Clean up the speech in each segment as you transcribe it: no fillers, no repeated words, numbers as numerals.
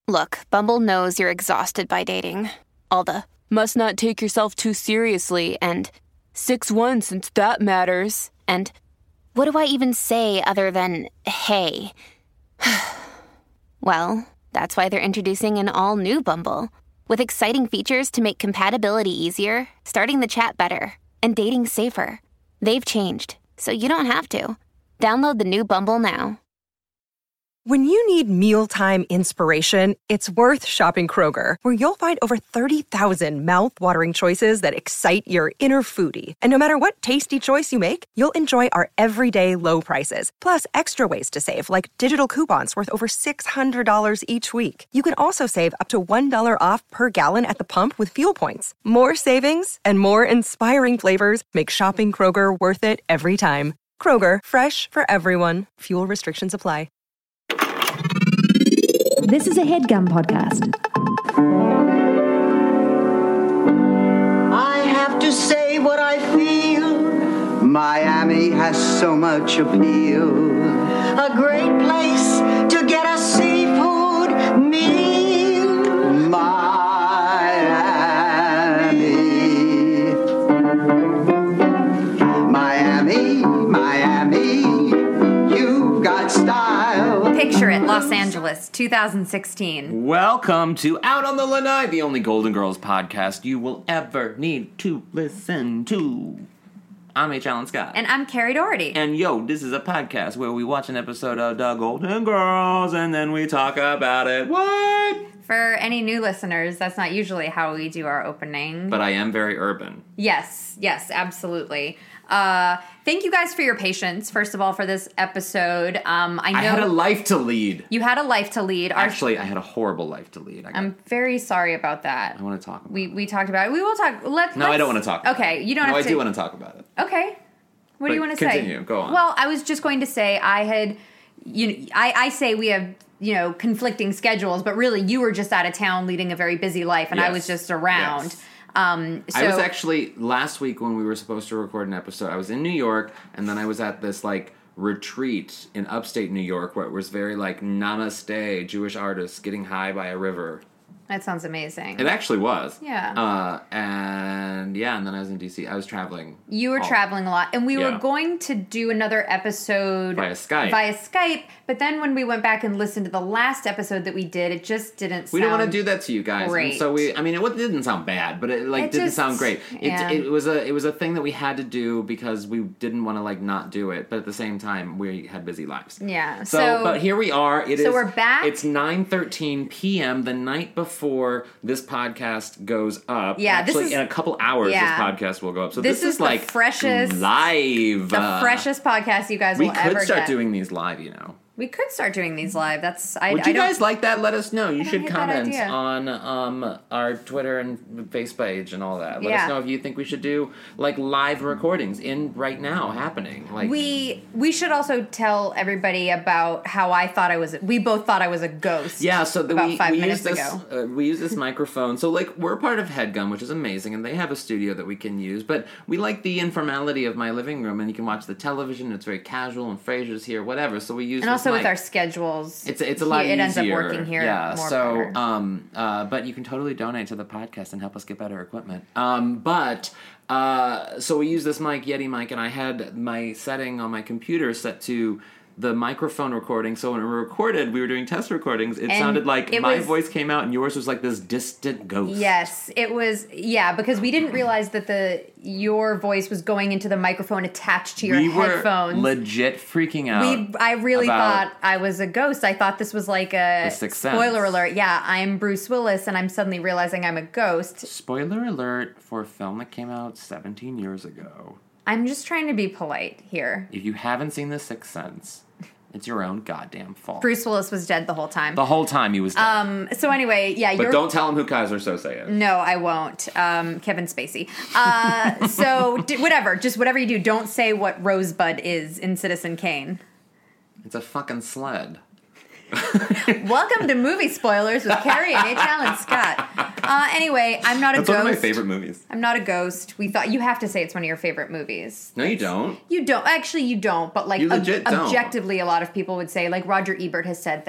Look, Bumble knows you're exhausted by dating. All the must not take yourself too seriously and 6'1" since that matters. And what do I even say other than hey? Well, that's why they're introducing an all-new Bumble with exciting features to make compatibility easier, starting the chat better, and dating safer. They've changed, so you don't have to. Download the new Bumble now. When you need mealtime inspiration, it's worth shopping Kroger, where you'll find over 30,000 mouth-watering choices that excite your inner foodie. And no matter what tasty choice you make, you'll enjoy our everyday low prices, plus extra ways to save, like digital coupons worth over $600 each week. You can also save up to $1 off per gallon at the pump with fuel points. More savings and more inspiring flavors make shopping Kroger worth it every time. Kroger, fresh for everyone. Fuel restrictions apply. This is a HeadGum podcast. I have to say what I feel. Miami has so much appeal. A great place to get a seafood meal. Miami. Miami, Miami, you got style. Picture it, Los Angeles, 2016. Welcome to Out on the Lanai, the only Golden Girls podcast you will ever need to listen to. I'm H. Alan Scott. And I'm Carrie Doherty. And yo, this is a podcast where we watch an episode of The Golden Girls and then we talk about it. What? For any new listeners, that's not usually how we do our opening. But I am very urban. Yes, absolutely. Thank you guys for your patience, first of all, for this episode. I had a life to lead. You had a life to lead. Actually, I had a horrible life to lead. I'm very sorry about that. I want to talk about it. We talked about it. We will talk. I don't want to talk about it. Okay, you don't have to. No, I do want to talk about it. Okay. What do you want to say? Continue. Go on. Well, I was just going to say I say we have, conflicting schedules, but really you were just out of town leading a very busy life, and I was just around. Yes. I was actually, last week when we were supposed to record an episode, I was in New York, and then I was at this, retreat in upstate New York where it was very, namaste, Jewish artists getting high by a river. That sounds amazing. It actually was. Yeah. And then I was in D.C. I was traveling. You were traveling a lot. And we were going to do another episode via Skype. But then when we went back and listened to the last episode that we did, it just didn't sound We don't want to do that to you guys. Great. And so it didn't sound bad, but it didn't sound great. It was a thing that we had to do because we didn't want to not do it, but at the same time we had busy lives. Yeah. So but here we are. So we're back. It's 9:13 p.m. the night before this podcast goes up. Yeah, actually in a couple hours this podcast will go up. So this is the freshest live. The freshest podcast you guys will ever get. We could start doing these live, We could start doing these live. Would you guys like that? Let us know. You should comment on our Twitter and Facebook page and all that. Let us know if you think we should do live recordings right now happening. We should also tell everybody about how we both thought I was a ghost. Yeah, so about 5 minutes ago. We use this microphone. So we're part of HeadGum, which is amazing, and they have a studio that we can use. But we like the informality of my living room, and you can watch the television. It's very casual, and Frasier's here, whatever. So we use. And also with our schedules, it's a lot easier. It ends up working here. Yeah. More so, better. But you can totally donate to the podcast and help us get better equipment. So we use this Yeti mic, and I had my setting on my computer set to the microphone recording. So when we recorded, we were doing test recordings. It sounded like my voice came out, and yours was like this distant ghost. Yes, it was. Yeah, because we didn't realize that your voice was going into the microphone attached to your headphones. We were legit freaking out. I really thought I was a ghost. I thought this was like a spoiler alert. Yeah, I'm Bruce Willis, and I'm suddenly realizing I'm a ghost. Spoiler alert for a film that came out 17 years ago. I'm just trying to be polite here. If you haven't seen The Sixth Sense, it's your own goddamn fault. Bruce Willis was dead the whole time. The whole time he was dead. So anyway, yeah. But don't tell him who Kaiser Sose is. No, I won't. Kevin Spacey. So whatever. Just whatever you do, don't say what Rosebud is in Citizen Kane. It's a fucking sled. Welcome to Movie Spoilers with Carrie and H. Alan Scott. Anyway, I'm not a ghost. That's one of my favorite movies. I'm not a ghost. We thought you have to say it's one of your favorite movies. No, you don't. You don't. Actually, you don't. But you legit don't. Objectively, a lot of people would say, Roger Ebert has said that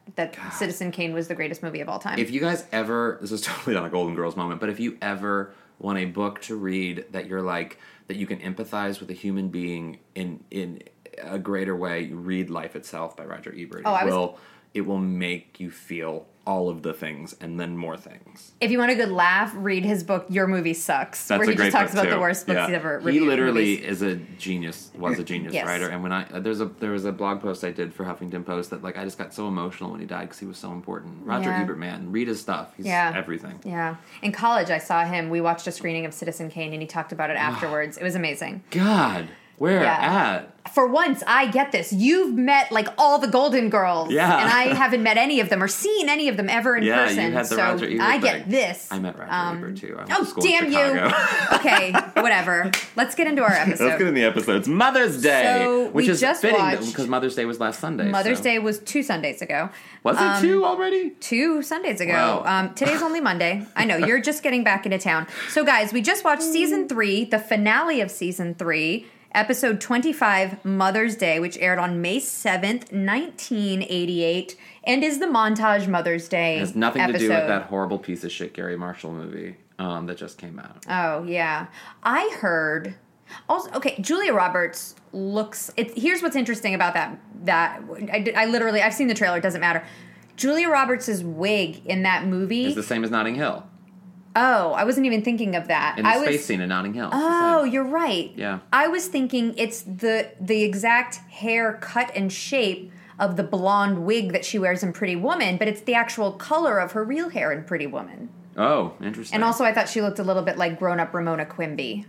Citizen Kane was the greatest movie of all time. If you guys ever, this is totally not a Golden Girls moment, but if you ever want a book to read that you're like, that you can empathize with a human being in a greater way, read Life Itself by Roger Ebert. It will make you feel all of the things and then more things. If you want a good laugh, read his book, Your Movie Sucks, That's where he just talks about too. the worst books he's ever reviewed. He literally was a genius Yes. writer. And when there was a blog post I did for Huffington Post that like I just got so emotional when he died because he was so important. Roger Ebert, man, read his stuff. He's everything. Yeah. In college, I saw him. We watched a screening of Citizen Kane, and he talked about it afterwards. It was amazing. God, where at? For once, I get this. You've met like all the Golden Girls, and I haven't met any of them or seen any of them ever in person. You had the Roger Ebert I thing. get this. I met Roger Ebert too. I went to Oh, school in damn Chicago. you! Okay, whatever. Let's get into our episode. Let's get in the episode. It's Mother's Day, So which we is just fitting watched- because Mother's Day was last Sunday. Mother's Day was 2 Sundays ago. Was it 2 already? 2 Sundays ago. Wow. Today's only Monday. I know, you're just getting back into town. So, guys, we just watched Season 3, the finale of Season 3, Episode 25, Mother's Day, which aired on May 7th, 1988, and is the montage Mother's Day It has nothing episode. to do with that horrible piece of shit Gary Marshall movie that just came out. Oh, yeah. I heard... Also, okay, Julia Roberts looks... Here's what's interesting about that. I literally... I've seen the trailer. It doesn't matter. Julia Roberts' wig in that movie... It's the same as Notting Hill. Oh, I wasn't even thinking of that. In the space scene in Notting Hill. Oh, you're right. Yeah. I was thinking it's the exact hair cut and shape of the blonde wig that she wears in Pretty Woman, but it's the actual color of her real hair in Pretty Woman. Oh, interesting. And also I thought she looked a little bit like grown-up Ramona Quimby.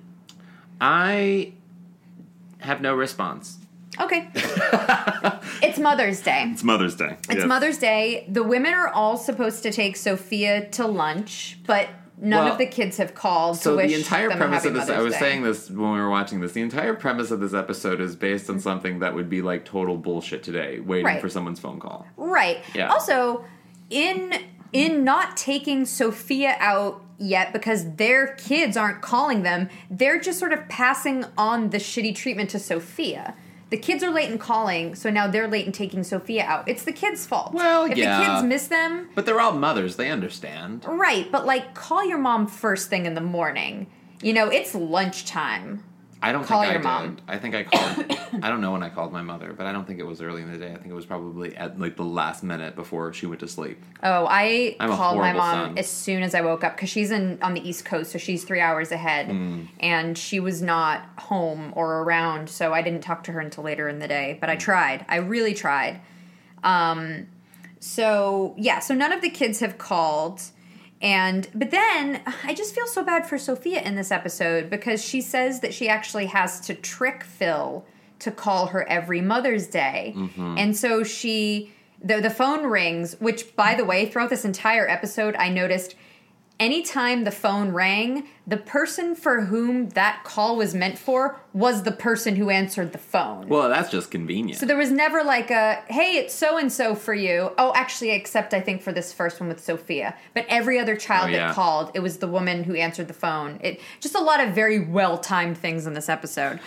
I have no response. Okay. It's Mother's Day. It's Mother's Day. It's Mother's Day. The women are all supposed to take Sophia to lunch, but none of the kids have called to wish the entire them premise a of happy this, I Mother's was Day. saying this when we were watching this, the entire premise of this episode is based on something that would be like total bullshit today, waiting Right. for someone's phone call. Right. Yeah. Also, in not taking Sophia out yet because their kids aren't calling them, they're just sort of passing on the shitty treatment to Sophia. The kids are late in calling, so now they're late in taking Sophia out. It's the kids' fault. Well, if the kids miss them... But they're all mothers. They understand. Right, but like, call your mom first thing in the morning. You know, it's lunchtime. I don't Call think your I mom. did. I think I called... I don't know when I called my mother, but I don't think it was early in the day. I think it was probably at like the last minute before she went to sleep. Oh, I I'm a called my horrible mom son. as soon as I woke up because she's on the East Coast, so she's 3 hours ahead, and she was not home or around, so I didn't talk to her until later in the day. But I tried. I really tried. So none of the kids have called. But then I just feel so bad for Sophia in this episode because she says that she actually has to trick Phil to call her every Mother's Day. And so the phone rings, which, by the way, throughout this entire episode, I noticed anytime the phone rang, the person for whom that call was meant for was the person who answered the phone. Well, that's just convenient. So there was never like a, hey, it's so-and-so for you. Oh, actually, except I think for this first one with Sophia. But every other child that called, it was the woman who answered the phone. Just a lot of very well-timed things in this episode.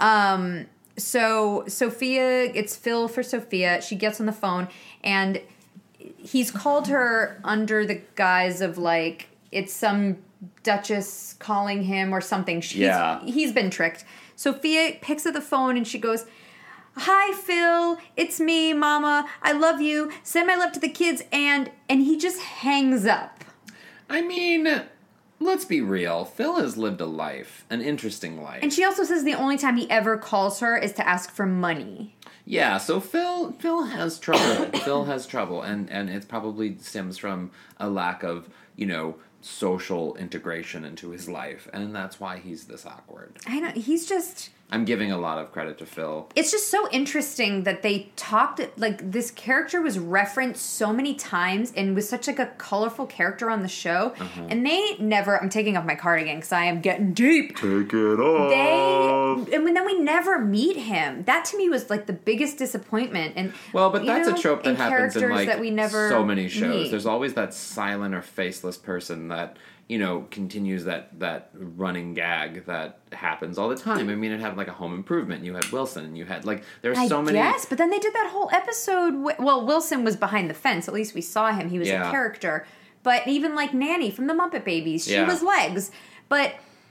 So Sophia, it's Phil for Sophia. She gets on the phone, and he's called her under the guise of like, it's some Duchess calling him or something. He's been tricked. Sophia picks up the phone and she goes, "Hi, Phil. It's me, Mama. I love you. Send my love to the kids." And he just hangs up. I mean, let's be real. Phil has lived a life, an interesting life. And she also says the only time he ever calls her is to ask for money. Yeah, so Phil has trouble. Phil has trouble, and it probably stems from a lack of, social integration into his life, and that's why he's this awkward. I know, he's just... I'm giving a lot of credit to Phil. It's just so interesting that they talked, like, this character was referenced so many times and was such, like, a colorful character on the show. And they never, I'm taking off my cardigan because I am getting deep. Take it off. And then we never meet him. That to me was, like, the biggest disappointment. And well, but that's a trope that happens in, like, that we never so many shows. meet. There's always that silent or faceless person that continues that running gag that happens all the time. I mean, it happened like a Home Improvement. You had Wilson. You had there's so many. Yes, but then they did that whole episode. Wilson was behind the fence. At least we saw him. He was a character. But even like Nanny from the Muppet Babies, she was Legs. But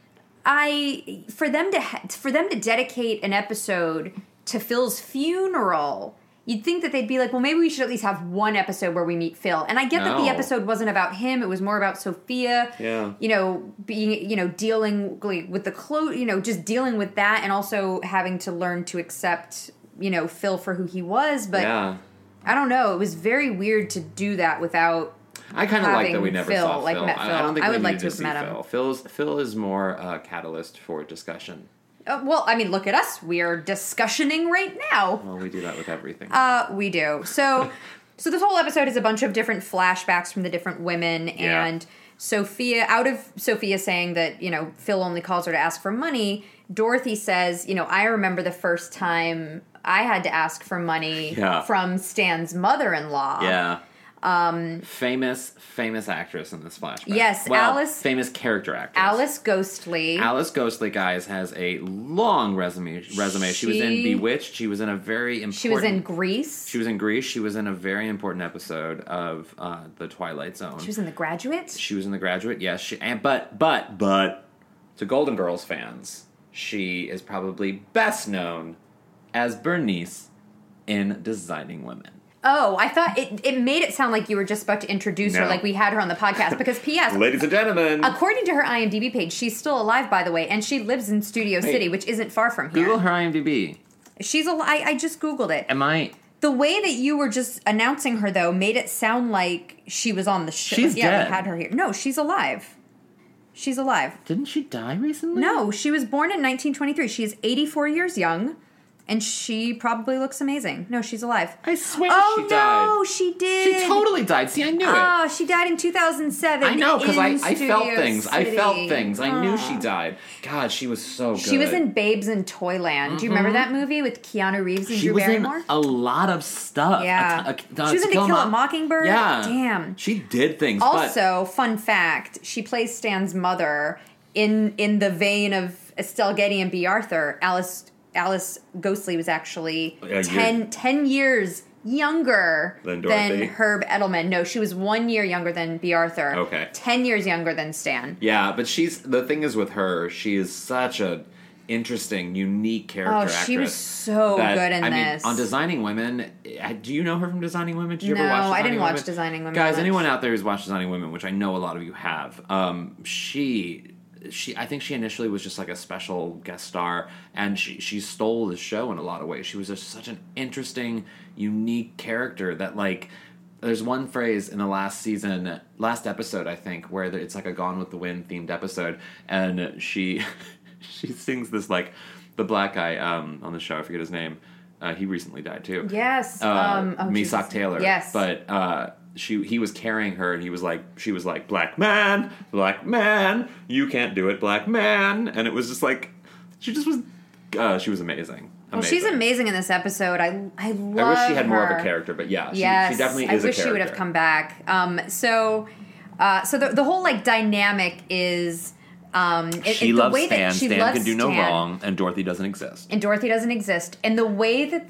for them to dedicate an episode to Phil's funeral, you'd think that they'd be like, well, maybe we should at least have one episode where we meet Phil. And I get that the episode wasn't about him. It was more about Sophia, being, dealing with the just dealing with that and also having to learn to accept, Phil for who he was. But I don't know. It was very weird to do that without I kind of like that we never saw Phil. Met Phil. I don't think I we would like to have met him. Phil is more a catalyst for discussion. Well, I mean, look at us. We are discussioning right now. Well, we do that with everything. We do. So this whole episode is a bunch of different flashbacks from the different women, and Sophia, out of Sophia saying that, Phil only calls her to ask for money, Dorothy says, I remember the first time I had to ask for money from Stan's mother-in-law. Yeah. Famous actress in this flashback. Yes, Alice. Famous character actress. Alice Ghostly. Alice Ghostly, guys, has a long resume. She was in Bewitched. She was in a very important... She was in Grease. She was in Grease. She was in a very important episode of The Twilight Zone. She was in The Graduate. She was in The Graduate, yes. But to Golden Girls fans, she is probably best known as Bernice in Designing Women. Oh, I thought it made it sound like you were just about to introduce her, like we had her on the podcast. Because P.S. Ladies and gentlemen. According to her IMDb page, she's still alive, by the way, and she lives in Studio City, which isn't far from here. Google her IMDb. She's alive. I just Googled it. Am I... The way that you were just announcing her, though, made it sound like she was on the show. She's dead. We had her here. No, she's alive. She's alive. Didn't she die recently? No, she was born in 1923. She is 84 years young. And she probably looks amazing. No, she's alive. I swear she died. Oh, no, she did. She totally died. See, I knew it. Oh, she died in 2007. I know, because I felt things. City. I felt things. I knew she died. God, she was so good. She was in Babes in Toyland. Do you remember that movie with Keanu Reeves and Drew Barrymore? She was in a lot of stuff. Yeah. She was in To Kill a Mockingbird. Yeah. Damn. She did things. Also, fun fact, she plays Stan's mother in the vein of Estelle Getty and B. Arthur. Alice Ghostly was actually 10 years younger than Herb Edelman. No, she was 1 year younger than B. Arthur. Okay. 10 years younger than Stan. Yeah, but the thing is with her, she is such a interesting, unique character actress. She was so good in this. On Designing Women, do you know her from Designing Women? Did you ever watch Designing Women? No, I didn't watch Designing Women. Guys, anyone out there who's watched Designing Women, which I know a lot of you have, I think she initially was just like a special guest star, and she stole the show in a lot of ways. She was just such an interesting, unique character that, like, there's one phrase in the last episode, I think, where it's like a Gone with the Wind themed episode, and she sings this, like, the black guy on the show, I forget his name. He recently died too. Yes. Mesock Taylor. Yes. But he was carrying her, and she was like, black man, you can't do it, black man. And it was just like, she was amazing. Well, she's amazing in this episode. I love I wish she had more of a character, but yeah, she definitely is a character. I wish she would have come back. So the whole, like, dynamic is... she loves Stan. Stan can do no wrong, and Dorothy doesn't exist. And the way that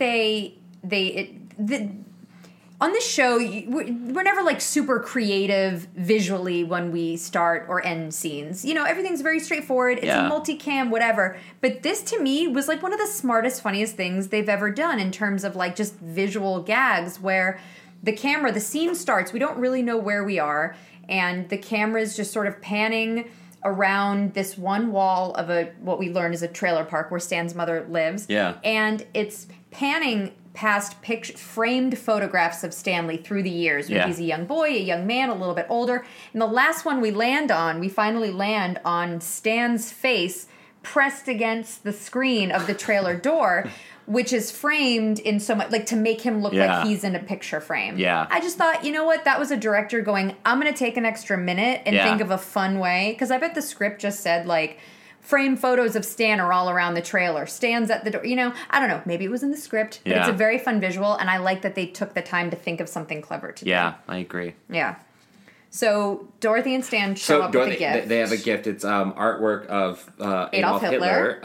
on this show, we're never, like, super creative visually when we start or end scenes. Everything's very straightforward. It's a multicam, whatever. But this, to me, was, like, one of the smartest, funniest things they've ever done in terms of, like, just visual gags where the scene starts, we don't really know where we are, and the camera's just sort of panning around this one wall of what we learn is a trailer park where Stan's mother lives. Yeah. And it's panning past framed photographs of Stanley through the years. When he's a young boy, a young man, a little bit older. And the last one we finally land on Stan's face pressed against the screen of the trailer door, which is framed in so much, like, to make him look like he's in a picture frame. Yeah. I just thought, you know what? That was a director going, I'm going to take an extra minute and think of a fun way. Because I bet the script just said, like, frame photos of Stan are all around the trailer. Stan's at the door. I don't know. Maybe it was in the script. But it's a very fun visual, and I like that they took the time to think of something clever to do. Yeah, I agree. Yeah. So Dorothy and Stan show up with a gift. They have a gift. It's artwork of Adolf Hitler.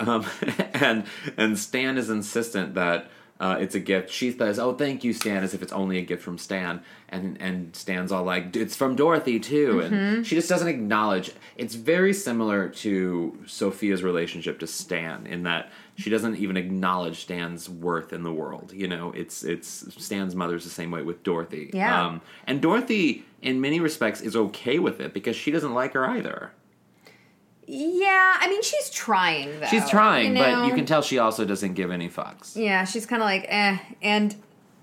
And Stan is insistent that it's a gift. She says, "Oh, thank you, Stan," as if it's only a gift from Stan. And Stan's all like, "It's from Dorothy too." Mm-hmm. And she just doesn't acknowledge. It's very similar to Sophia's relationship to Stan in that she doesn't even acknowledge Stan's worth in the world. You know, it's Stan's mother's the same way with Dorothy. Yeah. And Dorothy, in many respects, is okay with it because she doesn't like her either. Yeah, I mean, she's trying, though. She's trying, but you can tell she also doesn't give any fucks. Yeah, she's kind of like, eh. And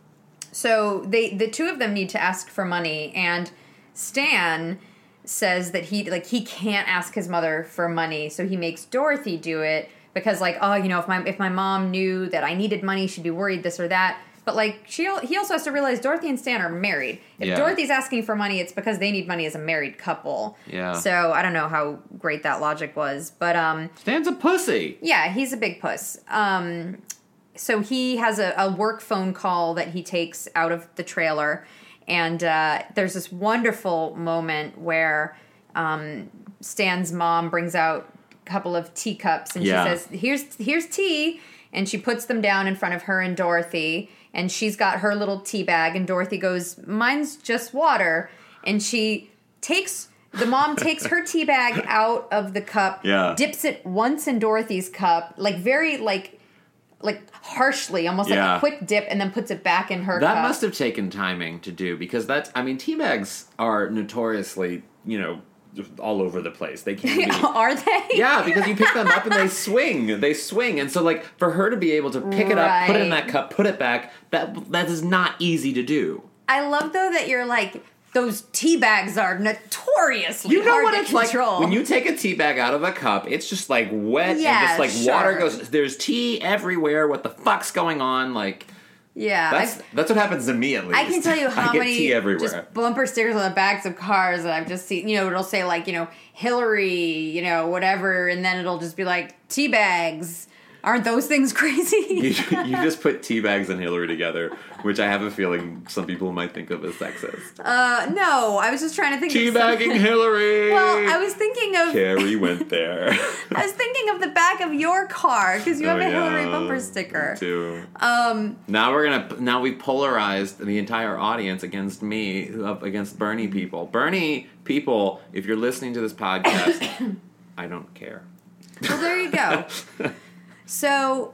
so the two of them need to ask for money, and Stan says that he can't ask his mother for money, so he makes Dorothy do it because, like, oh, you know, if my mom knew that I needed money, she'd be worried this or that. But, like, he also has to realize Dorothy and Stan are married. If Dorothy's asking for money, it's because they need money as a married couple. Yeah. So, I don't know how great that logic was. But, Stan's a pussy. Yeah, he's a big puss. So he has a work phone call that he takes out of the trailer. And there's this wonderful moment where Stan's mom brings out a couple of teacups. And she says, here's tea. And she puts them down in front of her and Dorothy. And she's got her little tea bag, and Dorothy goes, "Mine's just water." And the mom takes her tea bag out of the cup, dips it once in Dorothy's cup, like very like harshly, almost like a quick dip, and then puts it back in her cup. That must have taken timing to do, because tea bags are notoriously, you know, all over the place. They can be. Are they? Yeah, because you pick them up and they swing. They swing. And so, like, for her to be able to pick it up, put it in that cup, put it back, that is not easy to do. I love, though, that you're like, those tea bags are notoriously hard to control. Like, when you take a tea bag out of a cup, it's just, like, wet and just, like, water goes... There's tea everywhere. What the fuck's going on? Like... Yeah. That's what happens to me, at least. I can tell you how many just bumper stickers on the backs of cars that I've just seen. You know, it'll say, like, you know, Hillary, you know, whatever, and then it'll just be like, tea bags. Aren't those things crazy? You just put tea bags and Hillary together, which I have a feeling some people might think of as sexist. No, I was just trying to think Teabagging Hillary! Well, I was thinking of... Carrie went there. I was thinking of the back of your car, because you have a Hillary bumper sticker. Me too. Now we've polarized the entire audience against me, against Bernie people. Bernie people, if you're listening to this podcast, I don't care. Well, there you go. So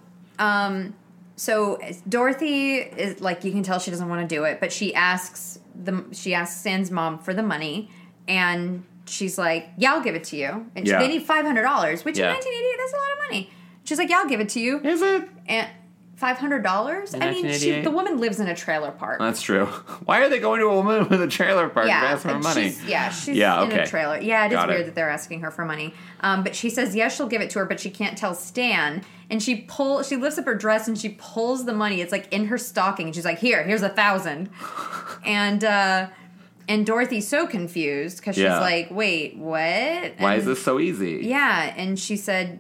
Dorothy is like, you can tell she doesn't want to do it, but she asks Stan's mom for the money, and she's like, "Yeah, I'll give it to you." And they need $500, which in 1988, that's a lot of money. She's like, "Yeah, I'll give it to you." Is it? And $500? I mean, the woman lives in a trailer park. That's true. Why are they going to a woman with a trailer park to ask for money? She's in a trailer. Yeah, it is weird that they're asking her for money. But she says, yes, she'll give it to her, but she can't tell Stan. And she lifts up her dress and she pulls the money. It's like in her stocking. And she's like, here's $1,000. And Dorothy's so confused because she's like, wait, what? Why is this so easy? Yeah, and she says,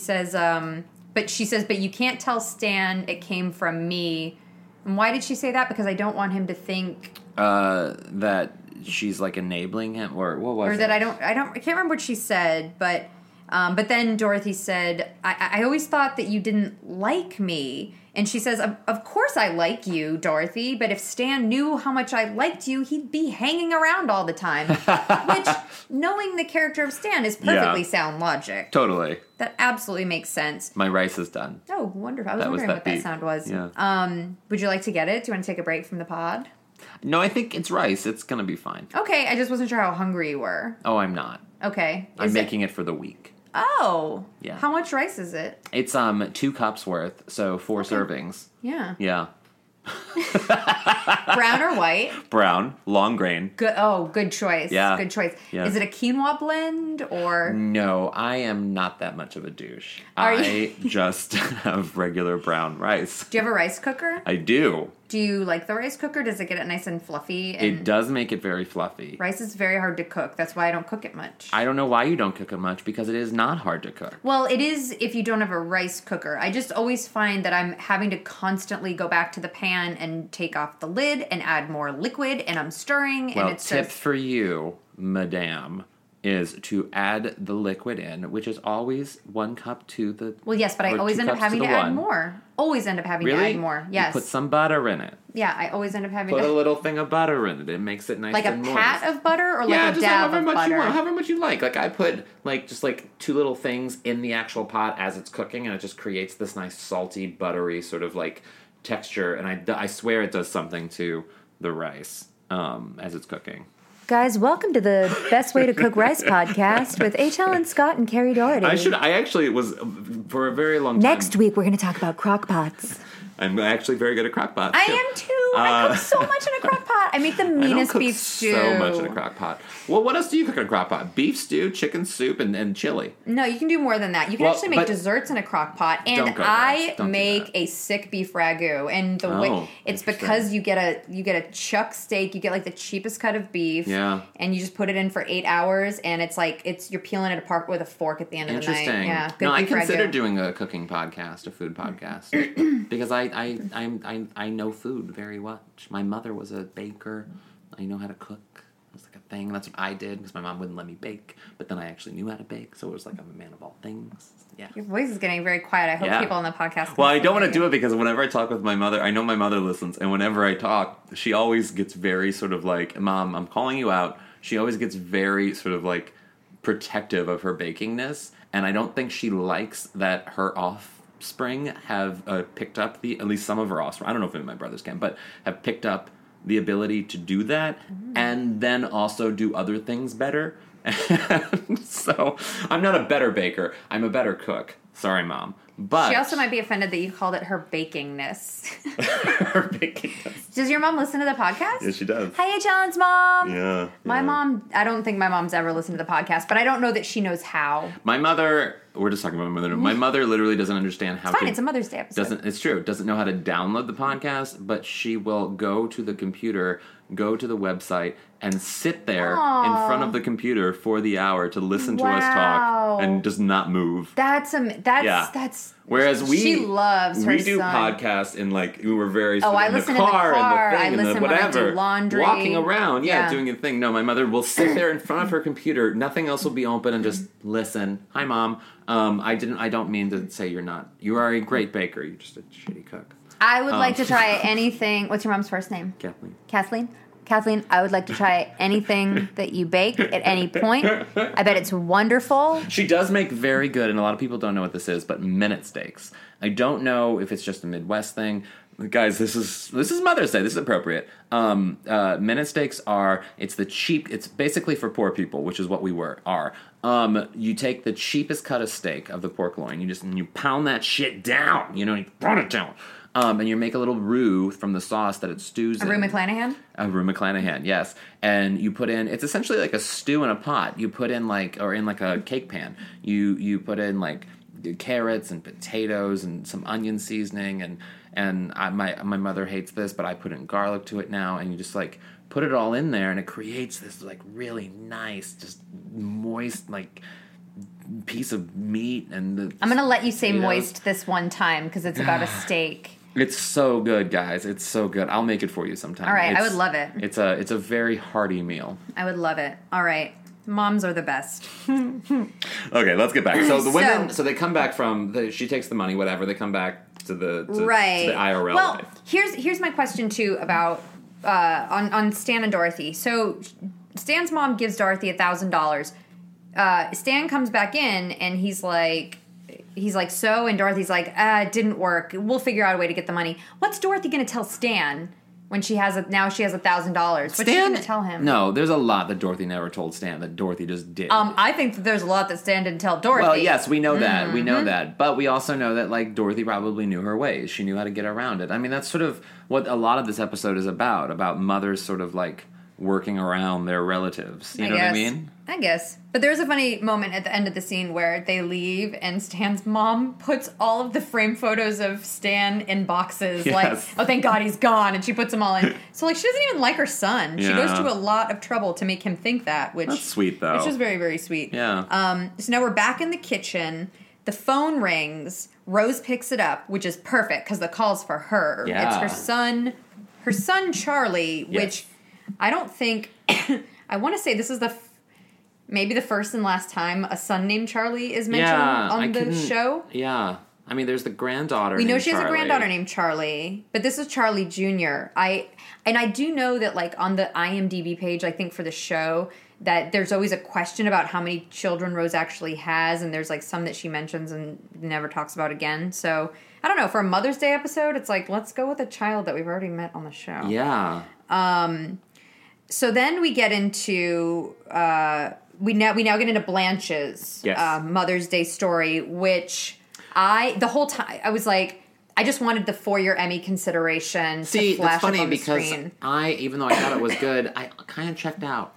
but you can't tell Stan it came from me. And why did she say that? Because I don't want him to think that she's like enabling him, or what was it? Or that I can't remember what she said, but then Dorothy said, I always thought that you didn't like me. And she says, of course I like you, Dorothy, but if Stan knew how much I liked you, he'd be hanging around all the time. Which, knowing the character of Stan, is perfectly sound logic. Totally. That absolutely makes sense. My rice is done. Oh, wonderful. I was wondering what that sound was. Yeah. Would you like to get it? Do you want to take a break from the pod? No, I think it's rice. It's going to be fine. Okay, I just wasn't sure how hungry you were. Oh, I'm not. Okay. I'm making it for the week. Oh. Yeah. How much rice is it? It's 2 cups worth, so 4 servings. Yeah. Yeah. Brown or white? Brown, long grain. Good. Oh, good choice. Yeah. Good choice. Yeah. Is it a quinoa blend or? No, I am not that much of a douche. Are I just have regular brown rice. Do you have a rice cooker? I do. Do you like the rice cooker? Does it get it nice and fluffy? It does make it very fluffy. Rice is very hard to cook. That's why I don't cook it much. I don't know why you don't cook it much, because it is not hard to cook. Well, it is if you don't have a rice cooker. I just always find that I'm having to constantly go back to the pan and take off the lid and add more liquid, and I'm stirring. Well, and it's tip for you. madame, is to add the liquid in, which is always 1 cup to the... Well, yes, but I always end up having to add more. Always end up having to add more. Yes. You put some butter in it. Yeah, I always end up having Put to... a little thing of butter in it. It makes it nice like and a moist. pat of butter or yeah, like a dab of butter? However much you like. Like, I put, like, just, like, 2 little things in the actual pot as it's cooking, and it just creates this nice salty, buttery sort of, like, texture. And I swear it does something to the rice as it's cooking. Guys, welcome to the Best Way to Cook Rice podcast with H.L. and Scott and Carrie Doherty. I actually was, for a very long time... Next week, we're going to talk about crock pots. I'm actually very good at crock pots. I am too. I cook so much in a crock pot. I make the meanest beef stew. So much in a crock pot. Well, what else do you cook in a crock pot? Beef stew, chicken soup, and chili. No, you can do more than that. You can actually make desserts in a crock pot. And I make a sick beef ragu. And the way it's because you get a chuck steak. You get like the cheapest cut of beef. Yeah. And you just put it in for 8 hours, and it's like you're peeling it apart with a fork at the end of the night. Interesting. Yeah. Good no, I beef considered ragu. doing a cooking podcast, a food podcast, because I know food very much. My mother was a baker. I know how to cook. It's like a thing. That's what I did because my mom wouldn't let me bake. But then I actually knew how to bake, so it was like I'm a man of all things. Yeah. Your voice is getting very quiet. I hope people on the podcast. Well, I don't want to do it because whenever I talk with my mother, I know my mother listens, and whenever I talk, she always gets very sort of like, "Mom, I'm calling you out." She always gets very sort of like protective of her bakingness, and I don't think she likes that her offspring have picked up at least some of her offspring. I don't know if any of my brothers can, but have picked up the ability to do that and then also do other things better. So I'm not a better baker. I'm a better cook. Sorry, Mom. But she also might be offended that you called it her bakingness. Her bakingness. Does your mom listen to the podcast? Yes, she does. Hi, H.L.'s mom. Yeah. My mom, I don't think my mom's ever listened to the podcast, but I don't know that she knows how. My mother, we're just talking about my mother. My mother literally doesn't understand how it's fine, it's a Mother's Day episode. It's true. Doesn't know how to download the podcast, but she will go to the computer, go to the website, and sit there in front of the computer for the hour to listen to us talk and just not move. That's Whereas she loves her we do son. podcasts in like we were very I in listen the car, in the car. and the thing, I listen and the whatever, when I do laundry, walking around, doing a thing. No, my mother will sit there in front of her computer. Nothing else will be open and just listen. Hi, Mom. I don't mean to say you're not. You are a great baker. You're just a shitty cook. I would like to try anything. What's your mom's first name? Kathleen, I would like to try anything that you bake at any point. I bet it's wonderful. She does make very good, and a lot of people don't know what this is, but minute steaks. I don't know if it's just a Midwest thing. Guys, this is Mother's Day. This is appropriate. Minute steaks it's basically for poor people, which is what we are. You take the cheapest cut of steak of the pork loin, you pound that shit down, you pound it down. And you make a little roux from the sauce that it stews in. A roux McClanahan? A roux McClanahan, yes. And you put in, it's essentially like a stew in a pot. You put in in a cake pan. You put in like carrots and potatoes and some onion seasoning and my mother hates this, but I put in garlic to it now, and you just like put it all in there, and it creates this like really nice, just moist like piece of meat. And I'm gonna let you say moist this one time because it's about a steak. It's so good, guys. It's so good. I'll make it for you sometime. All right, I would love it. It's a very hearty meal. I would love it. All right. Moms are the best. Okay, let's get back. So the women, so they come back she takes the money, whatever. They come back to the IRL well, life. Here's my question too about on Stan and Dorothy. So Stan's mom gives Dorothy $1,000. Stan comes back in and he's like, so, and Dorothy's like, it didn't work. We'll figure out a way to get the money. What's Dorothy going to tell Stan when she has $1,000? What's she going to tell him? No, there's a lot that Dorothy never told Stan that Dorothy just did. I think that there's a lot that Stan didn't tell Dorothy. Well, yes, we know that. Mm-hmm. We know that. But we also know that, like, Dorothy probably knew her ways. She knew how to get around it. I mean, that's sort of what a lot of this episode is about mothers sort of, like, working around their relatives. You know what I mean? I guess. But there's a funny moment at the end of the scene where they leave and Stan's mom puts all of the frame photos of Stan in boxes. Yes. Like, oh, thank God he's gone. And she puts them all in. So, like, she doesn't even like her son. Yeah. She goes to a lot of trouble to make him think that. That's sweet, though. Which is very, very sweet. Yeah. So now we're back in the kitchen. The phone rings. Rose picks it up, which is perfect because the call's for her. Yeah. It's her son Charlie, which I don't think... I want to say this is the maybe the first and last time a son named Charlie is mentioned on the show. Yeah. I mean, there's the granddaughter. We know she has Charlie. a granddaughter named Charlie, but this is Charlie Jr. I do know that, like, on the IMDb page, I think for the show, that there's always a question about how many children Rose actually has, and there's, like, some that she mentions and never talks about again. So, I don't know. For a Mother's Day episode, it's like, let's go with a child that we've already met on the show. Yeah. So then we get into... We now get into Blanche's Mother's Day story, which... the whole time, I was like, I just wanted the for-your Emmy consideration to flash up on the screen. See, that's funny because even though I thought it was good, I kind of checked out.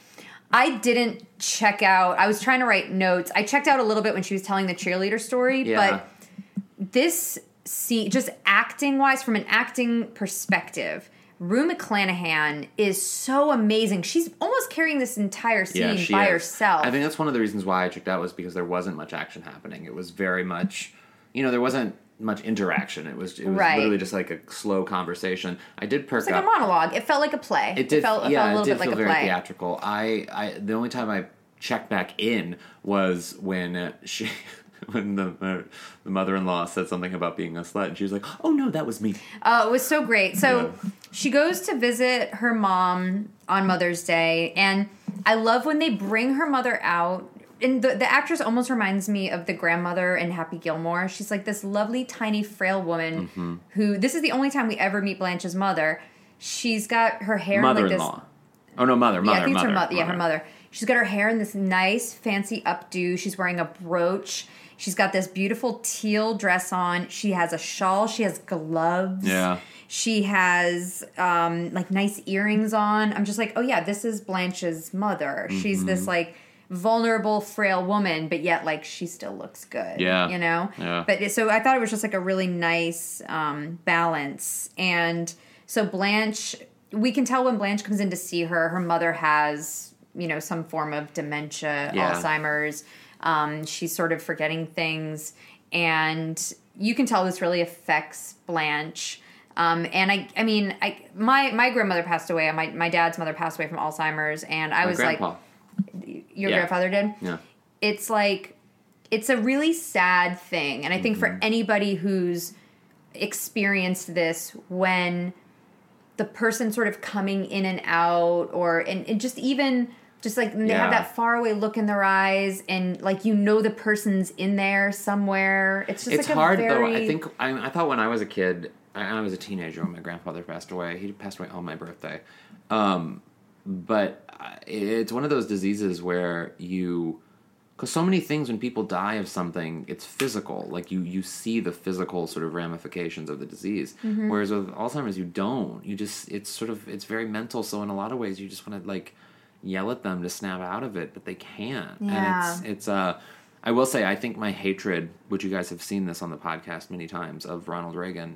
I didn't check out. I was trying to write notes. I checked out a little bit when she was telling the cheerleader story, but this scene, just acting-wise, from an acting perspective, Rue McClanahan is so amazing. She's almost carrying this entire scene by herself. I think that's one of the reasons why I checked out was because there wasn't much action happening. It was very much, there wasn't much interaction. It was literally just like a slow conversation. I did perk up. It's like a monologue. It felt like a play. It felt a little bit like a play. It did feel very theatrical. The only time I checked back in was when when the mother-in-law said something about being a slut, and she was like, "Oh no, that was me." Oh, it was so great. So she goes to visit her mom on Mother's Day, and I love when they bring her mother out. And the actress almost reminds me of the grandmother in Happy Gilmore. She's like this lovely, tiny, frail woman who, this is the only time we ever meet Blanche's mother. She's got her hair mother-in-law. like this... Oh, no, mother. Yeah, I think it's her mother. Yeah, her mother. She's got her hair in this nice, fancy updo. She's wearing a brooch. She's got this beautiful teal dress on. She has a shawl. She has gloves. Yeah. She has, like, nice earrings on. I'm just like, oh, yeah, this is Blanche's mother. She's this, like, vulnerable, frail woman, but yet, like, she still looks good. Yeah. Yeah. But so I thought it was just, like, a really nice balance. And so Blanche, we can tell when Blanche comes in to see her, her mother has, some form of dementia, Alzheimer's. She's sort of forgetting things, and you can tell this really affects Blanche. And my grandmother passed away. My dad's mother passed away from Alzheimer's, and I was grandpa. Like, your grandfather did? Yeah. It's like, it's a really sad thing, and I think for anybody who's experienced this, when the person sort of coming in and out, and just even... Just like they have that faraway look in their eyes, and like the person's in there somewhere. It's just hard though. I think I thought when I was a kid, I was a teenager when my grandfather passed away. He passed away on my birthday, but it's one of those diseases where because so many things when people die of something, it's physical. Like you see the physical sort of ramifications of the disease. Whereas with Alzheimer's, you don't. It's very mental. So in a lot of ways, you just want to like yell at them to snap out of it, but they can't. Yeah. And it's I will say, I think my hatred, which you guys have seen this on the podcast many times, of Ronald Reagan,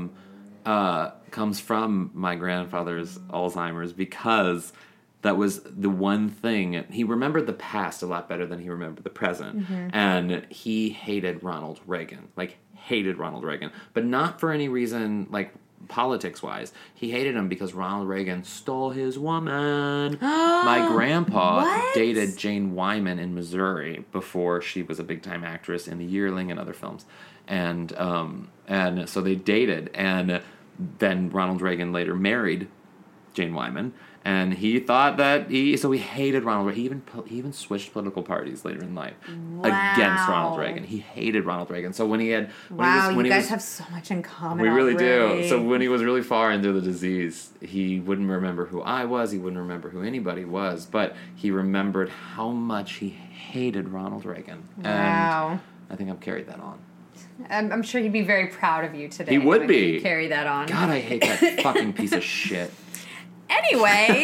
comes from my grandfather's Alzheimer's, because that was the one thing. He remembered the past a lot better than he remembered the present. And he hated Ronald Reagan. Like, hated Ronald Reagan. But not for any reason, like, politics-wise. He hated him because Ronald Reagan stole his woman. My grandpa dated Jane Wyman in Missouri before she was a big-time actress in The Yearling and other films. And so they dated, and then Ronald Reagan later married Jane Wyman, and he thought that he hated Ronald Reagan. He even switched political parties later in life against Ronald Reagan. He hated Ronald Reagan. So when he had... you guys have so much in common. We really do. So when he was really far into the disease, he wouldn't remember who I was. He wouldn't remember who anybody was. But he remembered how much he hated Ronald Reagan. Wow. And I think I've carried that on. I'm sure he'd be very proud of you today. He would be. You carry that on. God, I hate that fucking piece of shit. Anyway,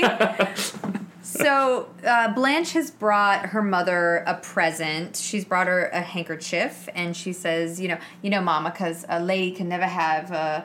so Blanche has brought her mother a present. She's brought her a handkerchief, and she says, Mama, because a lady can never have, a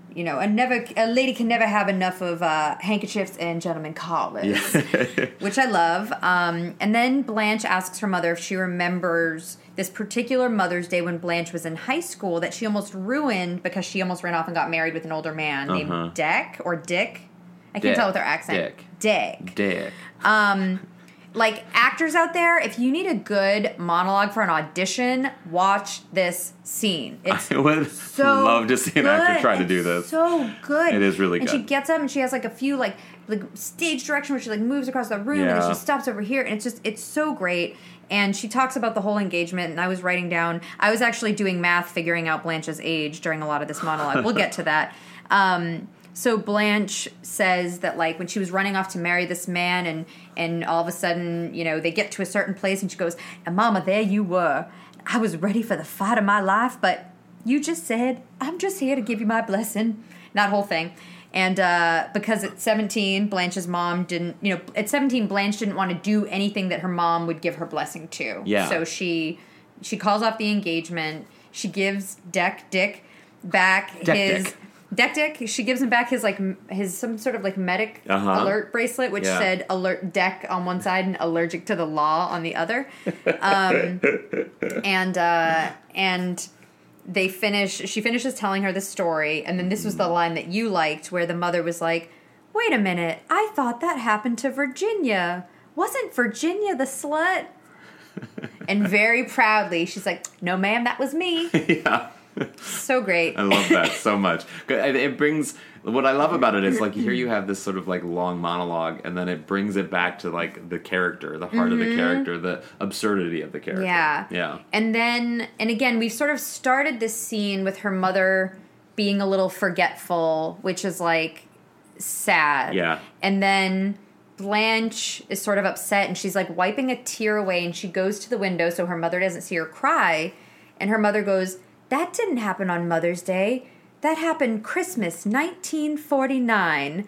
lady can never have enough of handkerchiefs and gentlemen collars, which I love. And then Blanche asks her mother if she remembers this particular Mother's Day when Blanche was in high school that she almost ruined because she almost ran off and got married with an older man named Dick. I can't tell with her accent. Dick. like, actors out there, if you need a good monologue for an audition, watch this scene. It's I would love to see an actor try to do this. So good. It is really good. good. And she gets up and she has like a few like stage direction where she like moves across the room and then she stops over here, and it's so great. And she talks about the whole engagement, and I was writing down, I was actually doing math figuring out Blanche's age during a lot of this monologue. We'll get to that. So Blanche says that, like, when she was running off to marry this man, and all of a sudden, you know, they get to a certain place, and she goes, and Mama, there you were. I was ready for the fight of my life, but you just said, I'm just here to give you my blessing. That whole thing. And because at 17, Blanche's mom didn't, you know, at 17, Blanche didn't want to do anything that her mom would give her blessing to. Yeah. So she calls off the engagement. She gives Dick back Dick. She gives him back his some sort of like medic alert bracelet, which said alert Deck on one side and allergic to the law on the other. And they finish. She finishes telling her the story, and then this was the line that you liked, where the mother was like, "Wait a minute, I thought that happened to Virginia. Wasn't Virginia the slut?" And very proudly, she's like, "No, ma'am, that was me." Yeah. So great. I love that so much. It brings, what I love about it is, like, here you have this sort of like long monologue, and then it brings it back to like the character, the heart of the character, the absurdity of the character. Yeah. And again, we've sort of started this scene with her mother being a little forgetful, which is like sad. Yeah. And then Blanche is sort of upset, and she's like wiping a tear away, and she goes to the window so her mother doesn't see her cry, and her mother goes, "That didn't happen on Mother's Day. That happened Christmas 1949.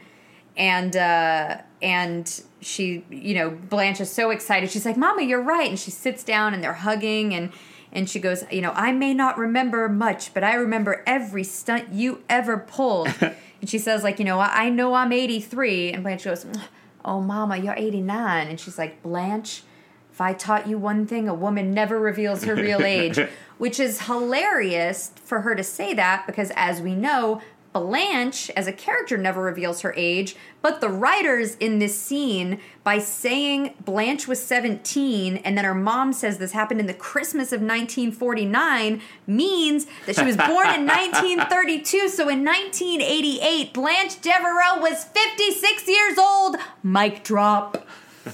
And she, you know, Blanche is so excited. She's like, "Mama, you're right." And she sits down and they're hugging, and she goes, "You know, I may not remember much, but I remember every stunt you ever pulled." And she says, like, "You know I'm 83. And Blanche goes, "Oh, Mama, you're 89. And she's like, "Blanche, if I taught you one thing, a woman never reveals her real age." Which is hilarious for her to say that, because as we know, Blanche, as a character, never reveals her age. But the writers in this scene, by saying Blanche was 17, and then her mom says this happened in the Christmas of 1949, means that she was born in 1932. So in 1988, Blanche Devereaux was 56 years old. Mic drop.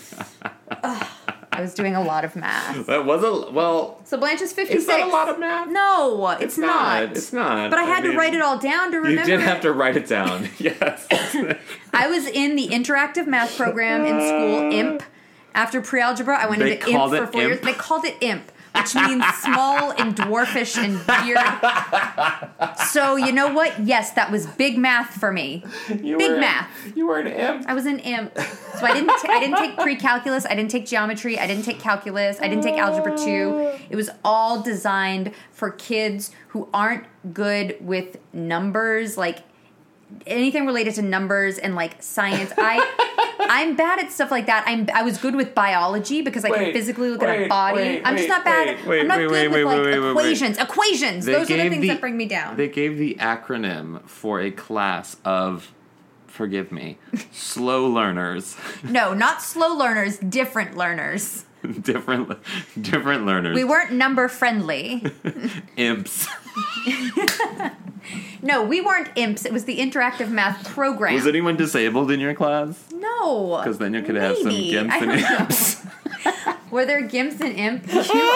I was doing a lot of math. That was So Blanche is 56. Is that a lot of math? No, it's not. It's not. But I had to write it all down to remember. You did have to write it down. Yes. I was in the interactive math program in school, IMP. After pre-algebra, I went into IMP for 4 years. They called it IMP, which means small and dwarfish and weird. So you know what? Yes, that was big math for me. Math. You were an imp. I was an imp. So I didn't take pre-calculus. I didn't take geometry. I didn't take calculus. I didn't take algebra 2. It was all designed for kids who aren't good with numbers, like anything related to numbers and like science. I'm bad at stuff like that. I was good with biology because I can physically look at a body. I'm just not bad. I'm not good with like equations. Equations. Those are the things that bring me down. They gave the acronym for a class of, forgive me, slow learners. No, not slow learners. Different learners. different learners. We weren't number friendly. Imps. No, we weren't imps. It was the interactive math program. Was anyone disabled in your class? No. Because then you could have some gimps and imps. Were there gimps and imps?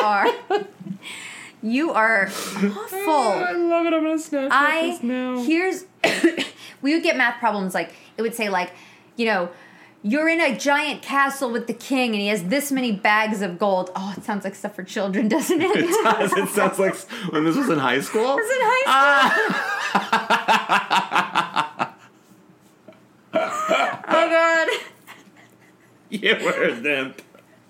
You are awful. I love it. I'm going to snap this now. We would get math problems like, it would say like, you know, you're in a giant castle with the king and he has this many bags of gold. Oh, it sounds like stuff for children, doesn't it? It does. It sounds like when this was in high school. It was in high school. Oh, God. You were an imp.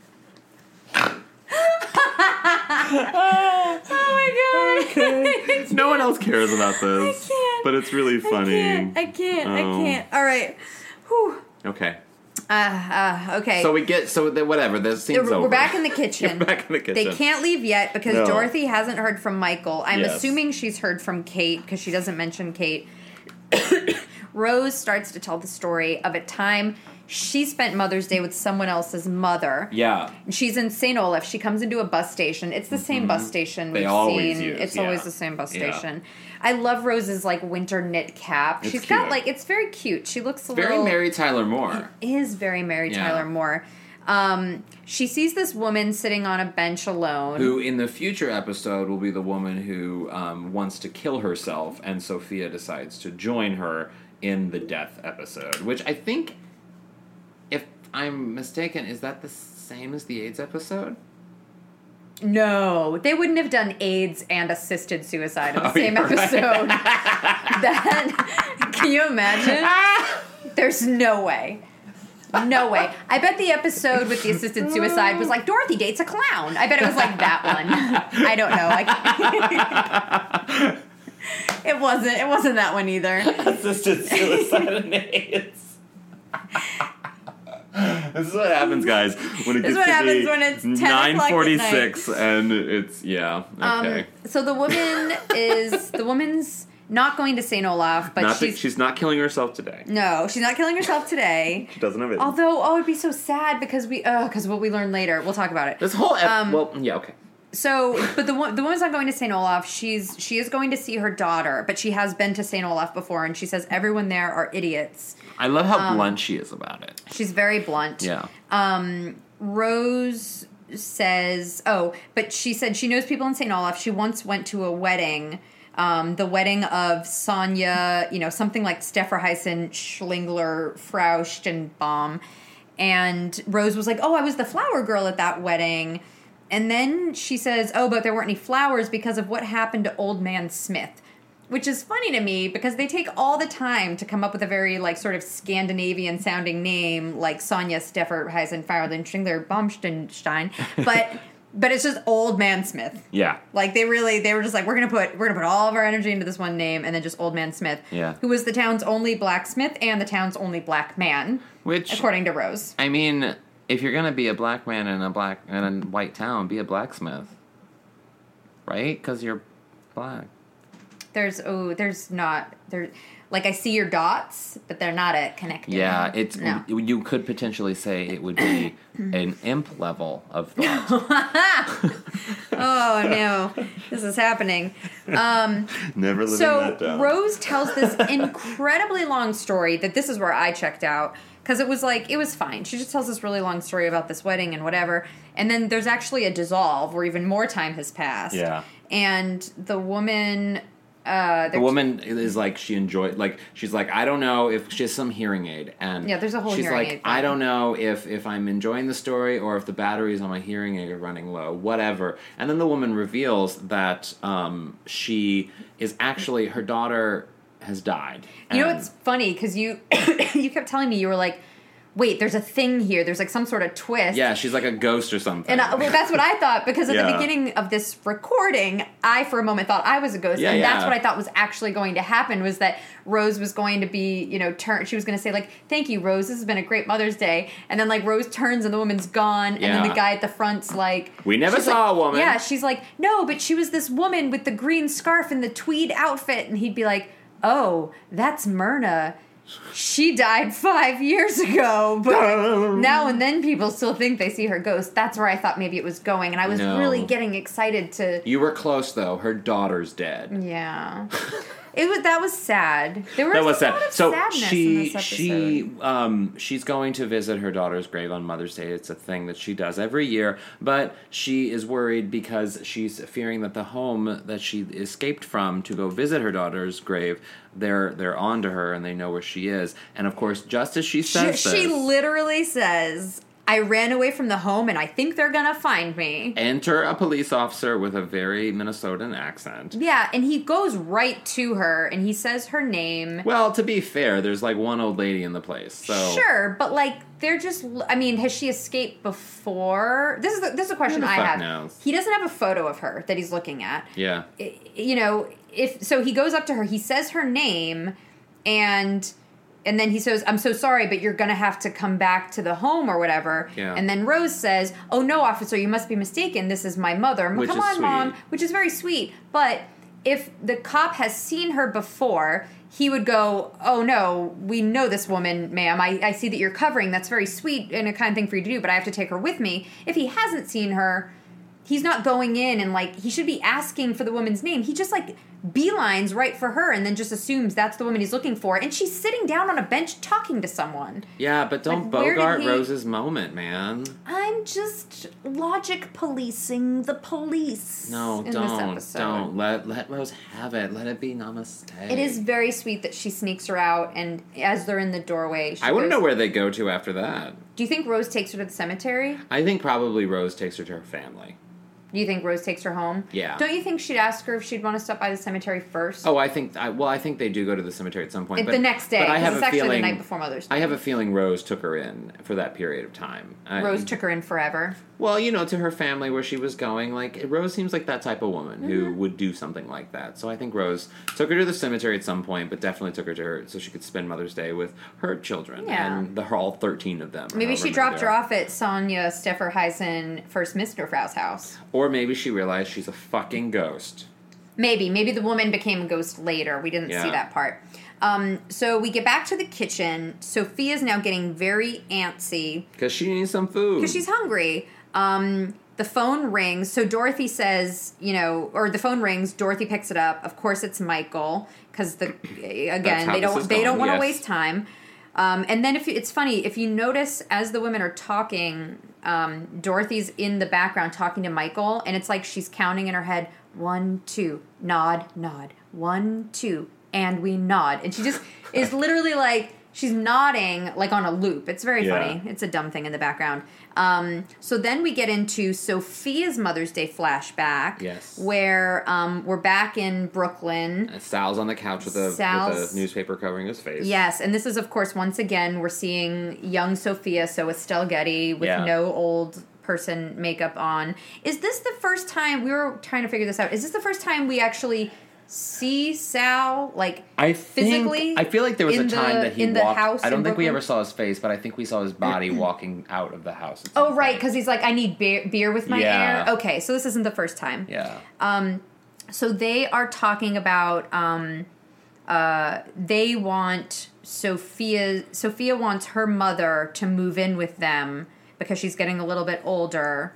Oh my God. Okay. No one else cares about this. I can't. But it's really funny. I can't. All right. Whew. Okay. Okay. So whatever. The scene's over. We're back in the kitchen. You're back in the kitchen. They can't leave yet because Dorothy hasn't heard from Michael. I'm assuming she's heard from Kate because she doesn't mention Kate. Rose starts to tell the story of a time she spent Mother's Day with someone else's mother. Yeah. She's in St. Olaf. She comes into a bus station. It's the same bus station we've always seen. use, It's always the same bus station. I love Rose's, like, winter knit cap. She's got, cute. like, it's very cute. She looks a little... Very Mary Tyler Moore. It is very Mary Tyler Moore. She sees this woman sitting on a bench alone. Who, in the future episode, will be the woman who wants to kill herself, and Sophia decides to join her in the death episode. Which I think, if I'm mistaken, is that the same as the AIDS episode? No, they wouldn't have done AIDS and assisted suicide in the same episode. That, can you imagine? There's no way. No way. I bet the episode with the assisted suicide was like, Dorothy dates a clown. I bet it was like that one. I don't know. It wasn't that one either. Assisted suicide and AIDS. This is what happens, guys, when it gets to be when it's 9:46 and it's, okay. So the woman's not going to St. Olaf, but she's not killing herself today. No, she's not killing herself today. She doesn't have it. Although, it'd be so sad because what we learn later. We'll talk about it. This whole okay. So, but the woman's not going to St. Olaf. She is going to see her daughter, but she has been to St. Olaf before, and she says everyone there are idiots. I love how blunt she is about it. She's very blunt. Yeah. Rose says, but she said she knows people in St. Olaf. She once went to a wedding, the wedding of Sonia, something like Stefferheisen, Schlingler, Frau Stenbaum. And Rose was like, I was the flower girl at that wedding. And then she says, but there weren't any flowers because of what happened to Old Man Smith. Which is funny to me because they take all the time to come up with a very, like, sort of Scandinavian-sounding name, like Sonia Stefferheisen, Feierlin, Schindler, Baumstein, but it's just Old Man Smith. Yeah. Like, they were just like, we're gonna put all of our energy into this one name, and then just Old Man Smith. Yeah. Who was the town's only blacksmith and the town's only black man. Which, according to Rose. I mean, if you're gonna be a black man in a white town, be a blacksmith. Right? Because you're black. There's not, like, I see your dots, but they're not connected. Yeah, you could potentially say it would be an imp level of thought. Oh, no. This is happening. Never living that down. So Rose tells this incredibly long story that this is where I checked out. Because it was fine. She just tells this really long story about this wedding and whatever. And then there's actually a dissolve where even more time has passed. Yeah. And the woman... the woman is like, she's like, I don't know if she has some hearing aid. And yeah, there's a whole she's hearing like, aid. I don't know if I'm enjoying the story or if the batteries on my hearing aid are running low, whatever. And then the woman reveals that she is actually, her daughter has died. You know what's funny? Because you kept telling me, you were like, wait, there's a thing here. There's like some sort of twist. Yeah, she's like a ghost or something. And that's what I thought, because at the beginning of this recording, I for a moment thought I was a ghost. And that's what I thought was actually going to happen, was that Rose was going to be, she was going to say, like, thank you, Rose, this has been a great Mother's Day. And then, like, Rose turns and the woman's gone. And then the guy at the front's like... We never saw a woman. Yeah, she's like, no, but she was this woman with the green scarf and the tweed outfit. And he'd be like, oh, that's Myrna. She died 5 years ago, but now and then people still think they see her ghost. That's where I thought maybe it was going, and I was really getting excited to... You were close, though. Her daughter's dead. Yeah. That was sad. There was a lot of sadness in this episode. She's going to visit her daughter's grave on Mother's Day. It's a thing that she does every year, but she is worried because she's fearing that the home that she escaped from to go visit her daughter's grave, they're on to her and they know where she is. And of course, just as she says this, she literally says, I ran away from the home and I think they're gonna find me. Enter a police officer with a very Minnesotan accent. Yeah, and he goes right to her and he says her name. Well, to be fair, there's like one old lady in the place, so... Sure, but like, they're just... I mean, has she escaped before? This is a question I have. Knows? He doesn't have a photo of her that he's looking at. Yeah. So he goes up to her, he says her name, and then he says, I'm so sorry, but you're going to have to come back to the home or whatever. Yeah. And then Rose says, oh, no, officer, you must be mistaken. This is my mother. Which Come is on, sweet. Mom. Which is very sweet. But if the cop has seen her before, he would go, oh, no, we know this woman, ma'am. I see that you're covering. That's very sweet and a kind thing for you to do, but I have to take her with me. If he hasn't seen her, he's not going in and, like, he should be asking for the woman's name. He just, like, beelines right for her and then just assumes that's the woman he's looking for. And she's sitting down on a bench talking to someone. Yeah, but don't bogart Rose's moment, man. I'm just logic policing the police. No, don't. Let Rose have it. Let it be namaste. It is very sweet that she sneaks her out, and as they're in the doorway, I want to know where they go to after that. Do you think Rose takes her to the cemetery? I think probably Rose takes her to her family. Do you think Rose takes her home? Yeah. Don't you think she'd ask her if she'd want to stop by the cemetery first? Oh, I think they do go to the cemetery at some point. The next day, because it's actually the night before Mother's Day. I have a feeling Rose took her in for that period of time. Rose took her in forever? Well, to her family where she was going. Like, Rose seems like that type of woman who would do something like that. So I think Rose took her to the cemetery at some point, but definitely took her to her so she could spend Mother's Day with her children. Yeah. And all 13 of them. Maybe she dropped her off at Sonia Stefferheisen First Misterfrau's house. Or maybe she realized she's a fucking ghost. Maybe the woman became a ghost later. We didn't see that part. So we get back to the kitchen. Sophia's now getting very antsy. Because she needs some food. Because she's hungry. The phone rings. So Dorothy says, or the phone rings. Dorothy picks it up. Of course, it's Michael. Because they don't want to waste time. And then it's funny, if you notice as the women are talking, Dorothy's in the background talking to Michael, and it's like she's counting in her head, 1, 2, nod, 1, 2, and we nod. And she just is literally like, she's nodding like on a loop. It's very funny. It's a dumb thing in the background. So then we get into Sophia's Mother's Day flashback. Yes. Where we're back in Brooklyn. And Sal's on the couch with a newspaper covering his face. Yes, and this is, of course, once again, we're seeing young Sophia, so Estelle Getty, with no old person makeup on. Is this the first time, we were trying to figure this out, is this the first time we actually see Sal, physically? I feel like there was a time that he walked. The house I don't think Brooklyn? we ever saw his face, but I think we saw his body walking out of the house. Oh, right, because he's like, I need beer with my air. Okay, so this isn't the first time. Yeah. So they are talking about, they want Sophia wants her mother to move in with them because she's getting a little bit older.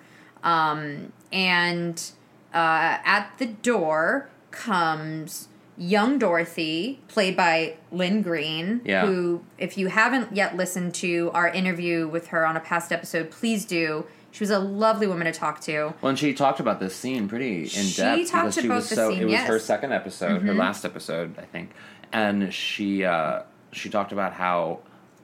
And at the door comes young Dorothy, played by Lynn Green, who, if you haven't yet listened to our interview with her on a past episode, please do. She was a lovely woman to talk to. Well, and she talked about this scene pretty in depth. She talked about the scene, it was her second episode, her last episode, I think. And she talked about how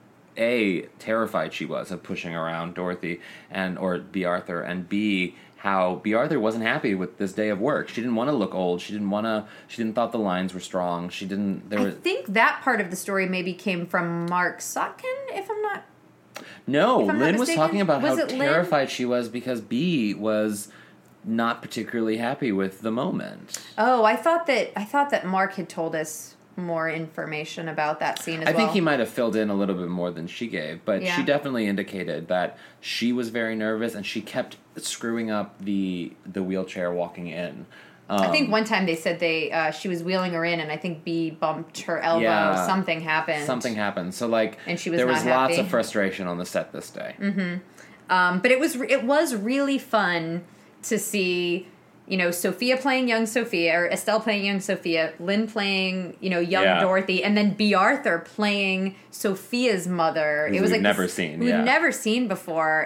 terrified she was of pushing around Dorothy or B. Arthur, and B, how B. Arthur wasn't happy with this day of work. She didn't want to look old. She didn't thought the lines were strong. I think that part of the story maybe came from Mark Sotkin, if I'm not... No, Lynn was talking about how terrified Lynn? she was because B was not particularly happy with the moment. Oh, I thought that Mark had told us more information about that scene as well. I think he might have filled in a little bit more than she gave, but she definitely indicated that she was very nervous and she kept screwing up the wheelchair walking in. I think one time they said she was wheeling her in, and I think B bumped her elbow. Yeah, something happened. So and she was there not was happy. Lots of frustration on the set this day. Mm-hmm. But it was really fun to see, Sophia playing young Sophia, or Estelle playing young Sophia, Lynn playing, young Dorothy, and then B. Arthur playing Sophia's mother. It was we've never seen before,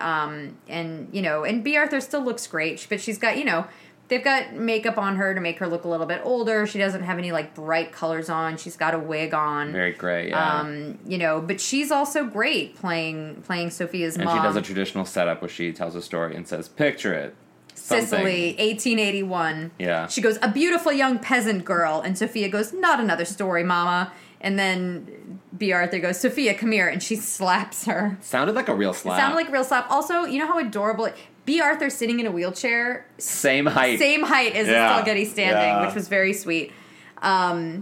and B. Arthur still looks great, but she's got, they've got makeup on her to make her look a little bit older. She doesn't have any bright colors on. She's got a wig on. Very gray, yeah. But she's also great playing Sophia's mom. And she does a traditional setup where she tells a story and says, "Picture it. Sicily, 1881. Yeah. She goes, a beautiful young peasant girl. And Sophia goes, not another story, Mama. And then B. Arthur goes, Sophia, come here. And she slaps her. Sounded like a real slap. Sounded like a real slap. Also, you know how adorable... B. Arthur sitting in a wheelchair. Same height as Estelle Getty standing, which was very sweet. And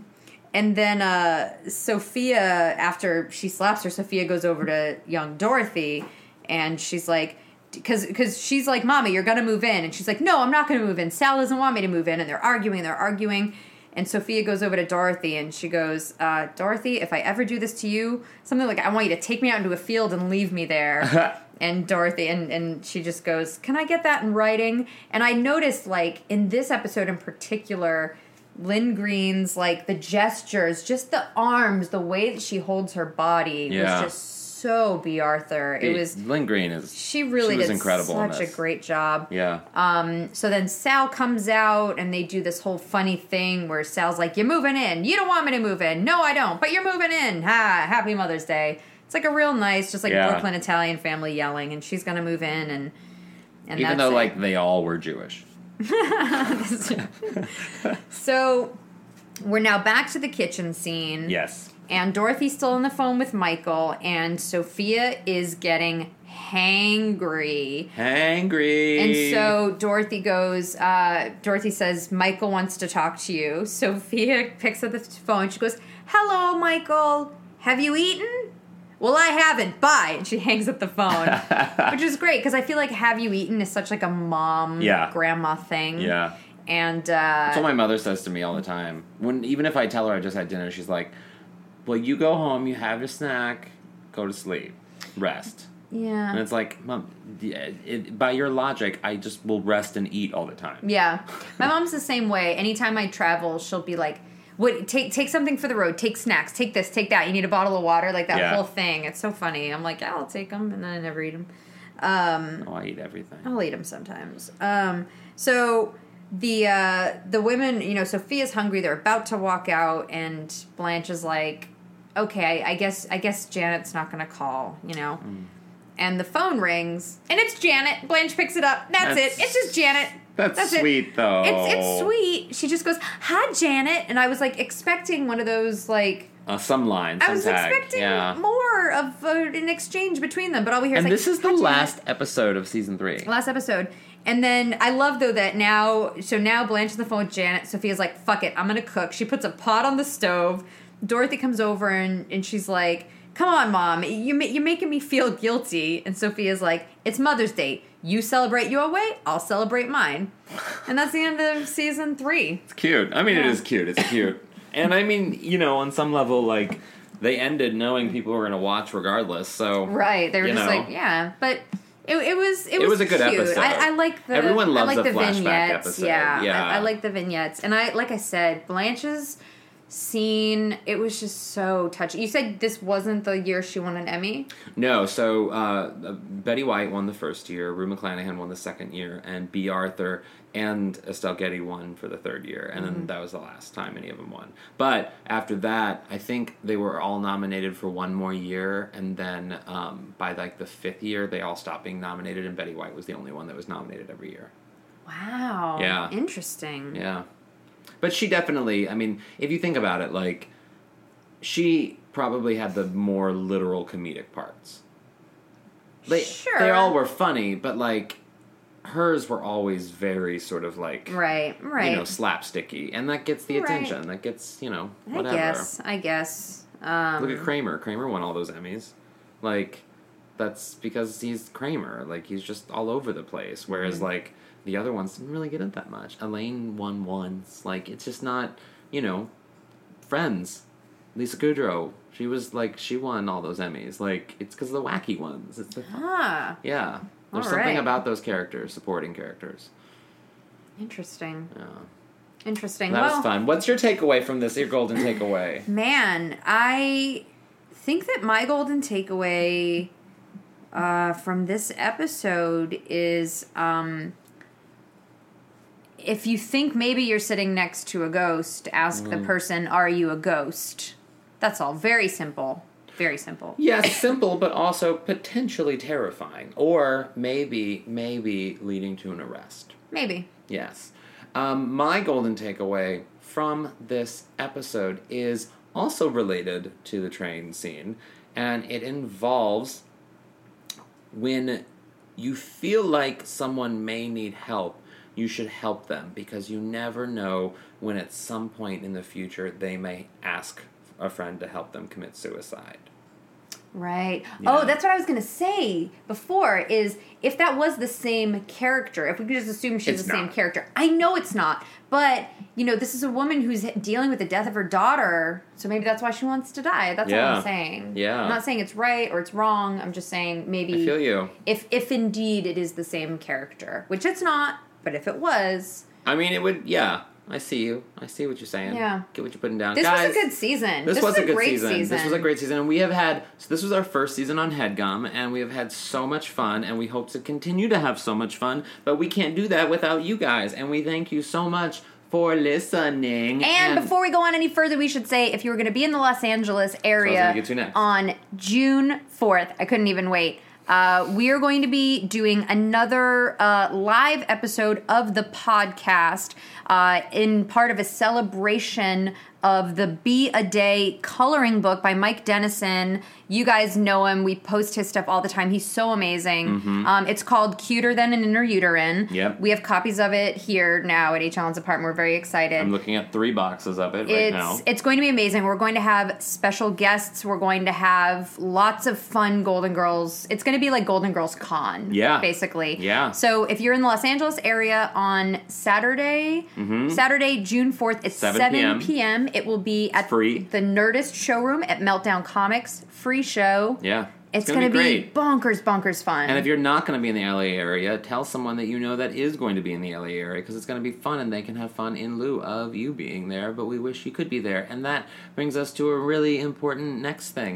then Sophia, after she slaps her, Sophia goes over to young Dorothy, and she's like, because she's like, Mommy, you're going to move in. And she's like, no, I'm not going to move in. Sal doesn't want me to move in. And they're arguing. And Sophia goes over to Dorothy and she goes, Dorothy, if I ever do this to you, something like, I want you to take me out into a field and leave me there. And Dorothy, and she just goes, can I get that in writing? And I noticed, like, in this episode in particular, Lynn Green's, like, the gestures, just the arms, the way that she holds her body was just so B. Arthur. It was Lynn Green she really was did incredible. Such a great job. Yeah. So then Sal comes out and they do this whole funny thing where Sal's like, "You're moving in. You don't want me to move in. No, I don't. But you're moving in. Ha! Happy Mother's Day." It's like a real nice, just like Brooklyn Italian family yelling, and she's gonna move in, and even though like they all were Jewish. So we're now back to the kitchen scene. Yes. And Dorothy's still on the phone with Michael, and Sophia is getting hangry. And so Dorothy goes, Dorothy says, Michael wants to talk to you. Sophia picks up the phone. She goes, hello, Michael. Have you eaten? Well, I haven't. Bye. And she hangs up the phone, which is great because I feel like have you eaten is such like a mom, grandma thing. Yeah. And that's what my mother says to me all the time. Even if I tell her I just had dinner, she's like, well, you go home, you have your snack, go to sleep, rest. Yeah. And it's like, Mom, by your logic, I just will rest and eat all the time. Yeah. My mom's the same way. Anytime I travel, she'll be like, "What? Take something for the road. Take snacks. Take this. Take that. You need a bottle of water." Like that whole thing. It's so funny. I'm like, yeah, I'll take them, and then I never eat them. I eat everything. I'll eat them sometimes. So the women, you know, Sophia's hungry. They're about to walk out, and Blanche is like, okay, I guess Janet's not going to call, you know. And the phone rings, and it's Janet. Blanche picks it up. That's it. It's just Janet. That's sweet, it. though. It's sweet. She just goes, hi, Janet. And I was, like, expecting one of those, like... some line, some I was tag. expecting more of an exchange between them, but all we hear is, and like, this is the last episode of season 3. Last episode. And then I love, though, that now Blanche is on the phone with Janet. Sophia's like, fuck it, I'm going to cook. She puts a pot on the stove. Dorothy comes over, and she's like, come on, Mom, you're making me feel guilty. And Sophia's like, it's Mother's Day. You celebrate your way, I'll celebrate mine. And that's the end of season 3. It's cute. I mean, it is cute. It's cute. And I mean, you know, on some level, like, they ended knowing people were going to watch regardless, so... Right, they were just like, yeah. But it was a good cute. episode. I like the... Everyone loves the flashback vignettes. episode. Yeah. I like the vignettes. And like I said, Blanche's scene, it was just so touching. You said this wasn't the year she won an Emmy? No, so Betty White won the first year, Rue McClanahan won the second year, and B. Arthur and Estelle Getty won for the third year, and then that was the last time any of them won. But after that, I think they were all nominated for one more year, and then by like the 5th year, they all stopped being nominated, and Betty White was the only one that was nominated every year. Wow. Yeah. Interesting. Yeah. But she definitely, I mean, if you think about it, like, she probably had the more literal comedic parts. Sure. They all were funny, but, like, hers were always very sort of, like... Right. You know, slapsticky. And that gets the attention. That gets, you know, whatever. I guess. Look at Kramer. Kramer won all those Emmys. Like, that's because he's Kramer. Like, he's just all over the place. Whereas, like... The other ones didn't really get it that much. Elaine won once. Like, it's just not, you know, Friends. Lisa Kudrow. She was, like, she won all those Emmys. Like, it's because of the wacky ones. It's the yeah. There's something about those characters, supporting characters. Interesting. Yeah. Interesting. That was fun. What's your takeaway from this, your golden takeaway? Man, I think that my golden takeaway from this episode is... if you think maybe you're sitting next to a ghost, ask the person, are you a ghost? That's all. Very simple. Very simple. Yes, simple, but also potentially terrifying. Or maybe leading to an arrest. Maybe. Yes. My golden takeaway from this episode is also related to the train scene, and it involves when you feel like someone may need help, you should help them, because you never know when at some point in the future they may ask a friend to help them commit suicide. Right. Yeah. Oh, that's what I was going to say before, is if that was the same character, if we could just assume she's the same character. I know it's not, but, you know, this is a woman who's dealing with the death of her daughter, so maybe that's why she wants to die. That's all I'm saying. Yeah. I'm not saying it's right or it's wrong. I'm just saying maybe... I feel you. If indeed it is the same character, which it's not, but if it was... I mean, it would, yeah. I see you. I see what you're saying. Yeah. Get what you're putting down. This Guys, was a good season. This was a good great season. This was a great season. And we have had, so this was our first season on HeadGum, and we have had so much fun, and we hope to continue to have so much fun, but we can't do that without you guys, and we thank you so much for listening. And before we go on any further, we should say, if you were going to be in the Los Angeles area on June 4th, I couldn't even wait, we are going to be doing another live episode of the podcast in part of a celebration of the Be a Day coloring book by Mike Dennison. You guys know him. We post his stuff all the time. He's so amazing. Mm-hmm. It's called Cuter Than an Interuterine. Yep. We have copies of it here now at H. Allen's apartment. We're very excited. I'm looking at 3 boxes of it right now. It's going to be amazing. We're going to have special guests. We're going to have lots of fun Golden Girls. It's going to be like Golden Girls Con. Yeah. Basically. Yeah. So if you're in the Los Angeles area on Saturday, June 4th, it's 7 p.m. It will be at the Nerdist showroom at Meltdown Comics. Free show. Yeah. It's going to be bonkers fun. And if you're not going to be in the LA area, tell someone that you know that is going to be in the LA area, because it's going to be fun and they can have fun in lieu of you being there, but we wish you could be there. And that brings us to a really important next thing.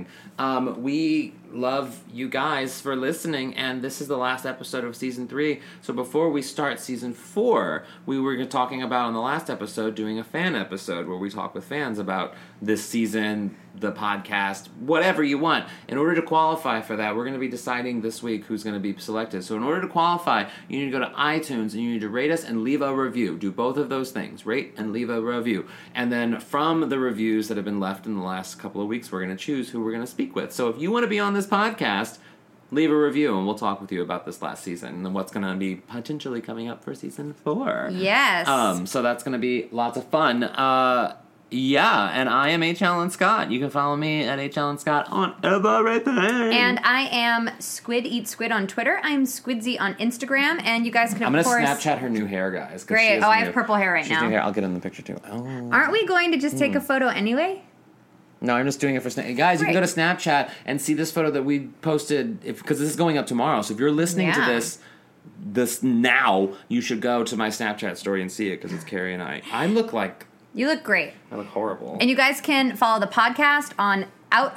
We love you guys for listening, and this is the last episode of Season 3. So before we start Season 4, we were talking about, on the last episode, doing a fan episode where we talk with fans about this season, the podcast, whatever you want. In order to qualify for that, we're going to be deciding this week who's going to be selected. So in order to qualify, you need to go to iTunes and you need to rate us and leave a review. Do both of those things. Rate and leave a review. And then from the reviews that have been left in the last couple of weeks, we're going to choose who we're going to speak with. So if you want to be on this podcast, leave a review and we'll talk with you about this last season and what's going to be potentially coming up for Season 4. Yes. So that's going to be lots of fun. Yeah, and I am H. Allen Scott. You can follow me at H. Allen Scott on everything. And I am Squid Eat Squid on Twitter. I'm Squidsy on Instagram, and you guys can, I'm going to Snapchat her new hair, guys. Great. I have purple hair right now. New hair. I'll get in the picture, too. Oh. Aren't we going to just take a photo anyway? No, I'm just doing it for Snapchat. Guys, you can go to Snapchat and see this photo that we posted, because this is going up tomorrow. So if you're listening to this now, you should go to my Snapchat story and see it, because it's Carrie and I. I look like... You look great. I look horrible. And you guys can follow the podcast on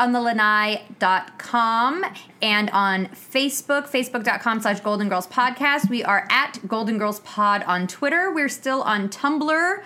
outonthelanai.com and on Facebook, facebook.com/Golden Girls Podcast. We are at Golden Girls Pod on Twitter. We're still on Tumblr.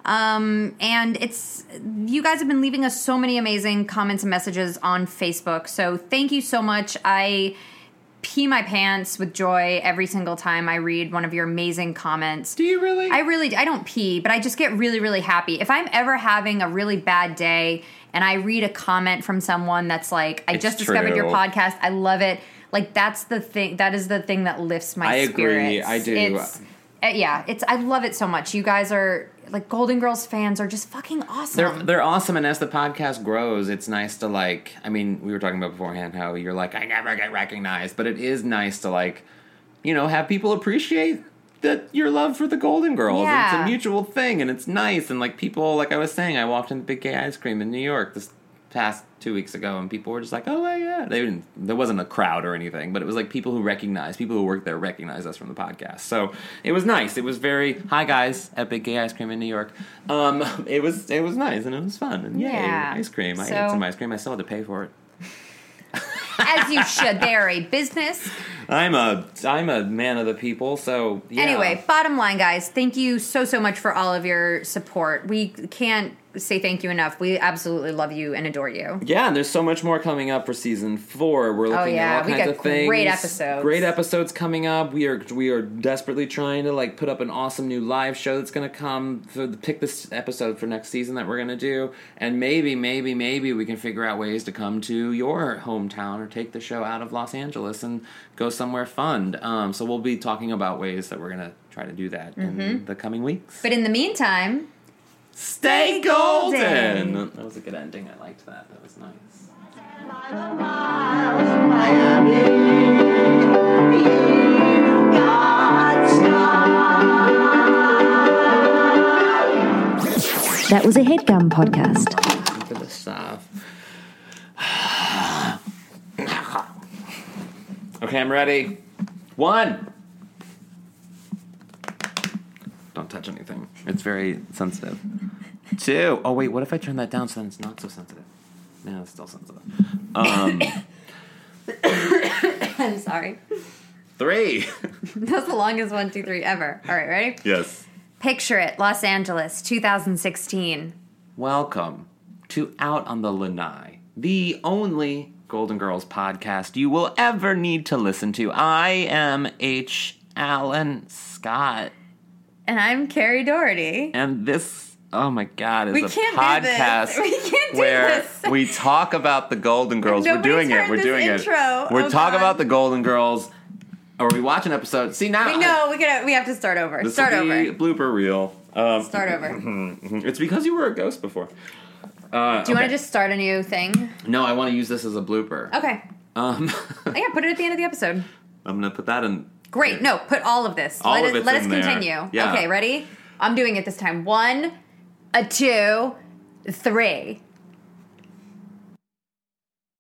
And you guys have been leaving us so many amazing comments and messages on Facebook. So thank you so much. I pee my pants with joy every single time I read one of your amazing comments. Do you really? I don't pee, but I just get really, really happy. If I'm ever having a really bad day and I read a comment from someone that's like, I just discovered your podcast, I love it. Like, that's the thing, that is the thing that lifts my spirits. I agree, I do. I love it so much. You guys are, like, Golden Girls fans are just fucking awesome. They're awesome, and as the podcast grows, it's nice to, like, I mean, we were talking about beforehand how you're like, I never get recognized, but it is nice to, like, you know, have people appreciate that your love for the Golden Girls. Yeah. It's a mutual thing, and it's nice, and, like, people, like I was saying, I walked in the Big Gay Ice Cream in New York this past 2 weeks ago, and people were just like, oh, yeah. There wasn't a crowd or anything, but it was like people who work there recognize us from the podcast. So it was nice. It was very, hi guys, at Big Gay Ice Cream in New York. It was nice and it was fun. And yay, ice cream. I ate some ice cream. I still had to pay for it. As you should. They are a business. I'm a man of the people, so yeah. Anyway, bottom line, guys, thank you so much for all of your support. We can't say thank you enough. We absolutely love you and adore you. Yeah, and there's so much more coming up for Season 4. We're looking at all kinds of things. Great episodes. Great episodes coming up. We are desperately trying to, like, put up an awesome new live show that's going to come. So pick this episode for next season that we're going to do. And maybe we can figure out ways to come to your hometown or take the show out of Los Angeles and go somewhere fun. So we'll be talking about ways that we're going to try to do that in the coming weeks. But in the meantime, stay golden! That was a good ending. I liked that. That was nice. That was a HeadGum podcast. For the stuff. Okay, I'm ready. 1. Don't touch anything. It's very sensitive. 2. Oh, wait, what if I turn that down so then it's not so sensitive? No, it's still sensitive. I'm sorry. 3. That's the longest 1, 2, 3 ever. All right, ready? Yes. Picture it, Los Angeles, 2016. Welcome to Out on the Lanai, the only Golden Girls podcast you will ever need to listen to. I am H. Alan Scott. And I'm Carrie Doherty. And this, oh my God, is We a can't podcast do this. We can't do where this. we talk about the Golden Girls. We're Nobody doing it. turned We're this doing intro. it. We're Oh, talking God. about the Golden Girls, or we watch an episode. See, now No, we have to start over. this Start will over. be blooper reel. Start over. It's because you were a ghost before. Do you want to just start a new thing? No, I want to use this as a blooper. Okay. Yeah, put it at the end of the episode. I'm going to put that in. Great. No, put all of this. All of it's let us in there. continue. Yeah. Okay, ready? I'm doing it this time. 1, 2, 3.